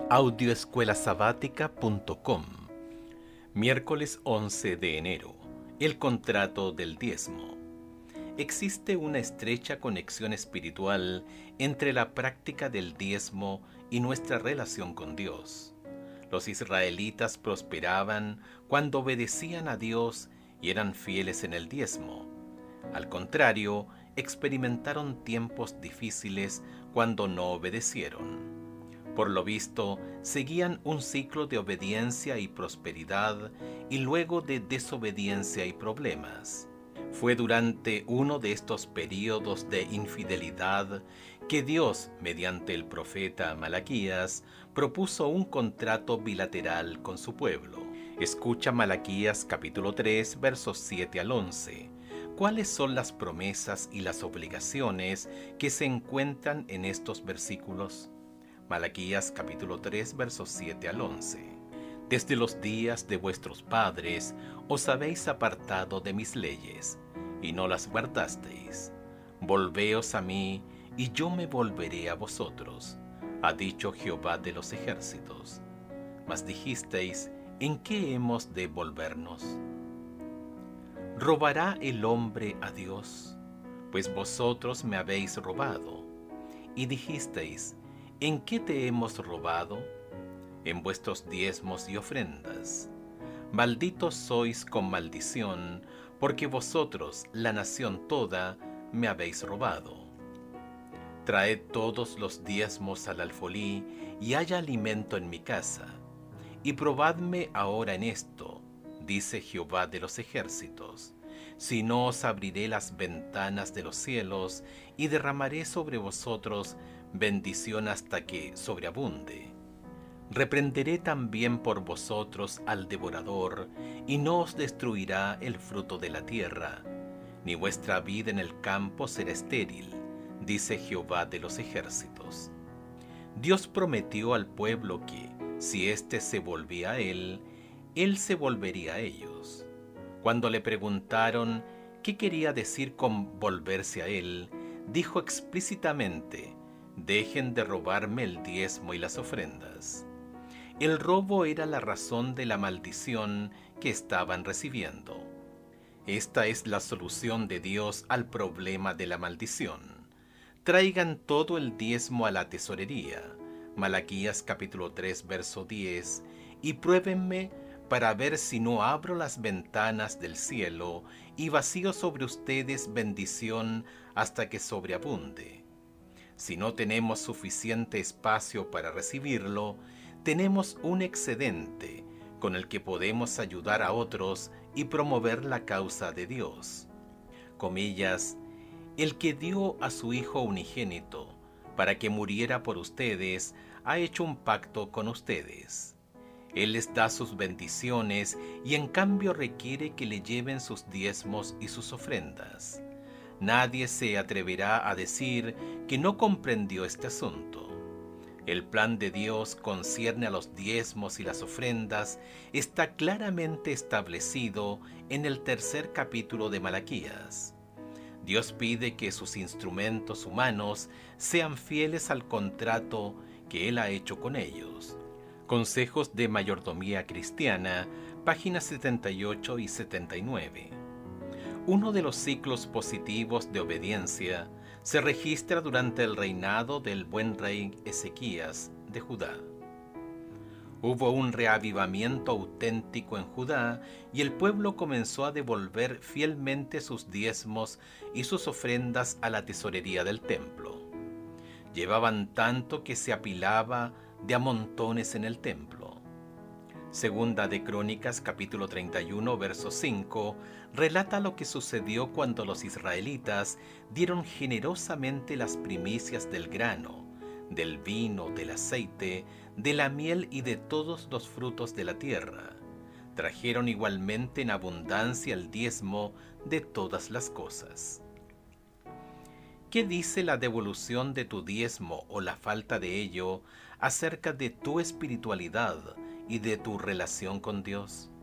Audioescuelasabática.com. Miércoles 11 de enero. El contrato del diezmo. Existe una estrecha conexión espiritual entre la práctica del diezmo y nuestra relación con Dios. Los israelitas prosperaban cuando obedecían a Dios y eran fieles en el diezmo. Al contrario, experimentaron tiempos difíciles cuando no obedecieron. Por lo visto, seguían un ciclo de obediencia y prosperidad y luego de desobediencia y problemas. Fue durante uno de estos períodos de infidelidad que Dios, mediante el profeta Malaquías, propuso un contrato bilateral con su pueblo. Escucha Malaquías capítulo 3, versos 7 al 11. ¿Cuáles son las promesas y las obligaciones que se encuentran en estos versículos? Malaquías capítulo 3 versos 7 al 11. Desde los días de vuestros padres os habéis apartado de mis leyes, y no las guardasteis. Volveos a mí, y yo me volveré a vosotros, ha dicho Jehová de los ejércitos. Mas dijisteis, ¿en qué hemos de volvernos? ¿Robará el hombre a Dios? Pues vosotros me habéis robado. Y dijisteis, ¿en qué te hemos robado? En vuestros diezmos y ofrendas. Malditos sois con maldición, porque vosotros, la nación toda, me habéis robado. Traed todos los diezmos al alfolí, y haya alimento en mi casa. Y probadme ahora en esto, dice Jehová de los ejércitos, si no os abriré las ventanas de los cielos, y derramaré sobre vosotros bendición hasta que sobreabunde. Reprenderé también por vosotros al devorador, y no os destruirá el fruto de la tierra, ni vuestra vida en el campo será estéril, dice Jehová de los ejércitos. Dios prometió al pueblo que, si éste se volvía a él se volvería a ellos. Cuando le preguntaron qué quería decir con volverse a él, dijo explícitamente, dejen de robarme el diezmo y las ofrendas. El robo era la razón de la maldición que estaban recibiendo. Esta es la solución de Dios al problema de la maldición. Traigan todo el diezmo a la tesorería, Malaquías capítulo 3 verso 10, y pruébenme para ver si no abro las ventanas del cielo y vacío sobre ustedes bendición hasta que sobreabunde. Si no tenemos suficiente espacio para recibirlo, tenemos un excedente con el que podemos ayudar a otros y promover la causa de Dios. Comillas, el que dio a su Hijo unigénito para que muriera por ustedes, ha hecho un pacto con ustedes. Él les da sus bendiciones y en cambio requiere que le lleven sus diezmos y sus ofrendas. Nadie se atreverá a decir que no comprendió este asunto. El plan de Dios concierne a los diezmos y las ofrendas, está claramente establecido en el tercer capítulo de Malaquías. Dios pide que sus instrumentos humanos sean fieles al contrato que Él ha hecho con ellos. Consejos de Mayordomía Cristiana, páginas 78 y 79. Uno de los ciclos positivos de obediencia se registra durante el reinado del buen rey Ezequías de Judá. Hubo un reavivamiento auténtico en Judá y el pueblo comenzó a devolver fielmente sus diezmos y sus ofrendas a la tesorería del templo. Llevaban tanto que se apilaba de a montones en el templo. Segunda de Crónicas capítulo 31 verso 5 relata lo que sucedió cuando los israelitas dieron generosamente las primicias del grano, del vino, del aceite, de la miel y de todos los frutos de la tierra. Trajeron igualmente en abundancia el diezmo de todas las cosas. ¿Qué dice la devolución de tu diezmo o la falta de ello acerca de tu espiritualidad y de tu relación con Dios?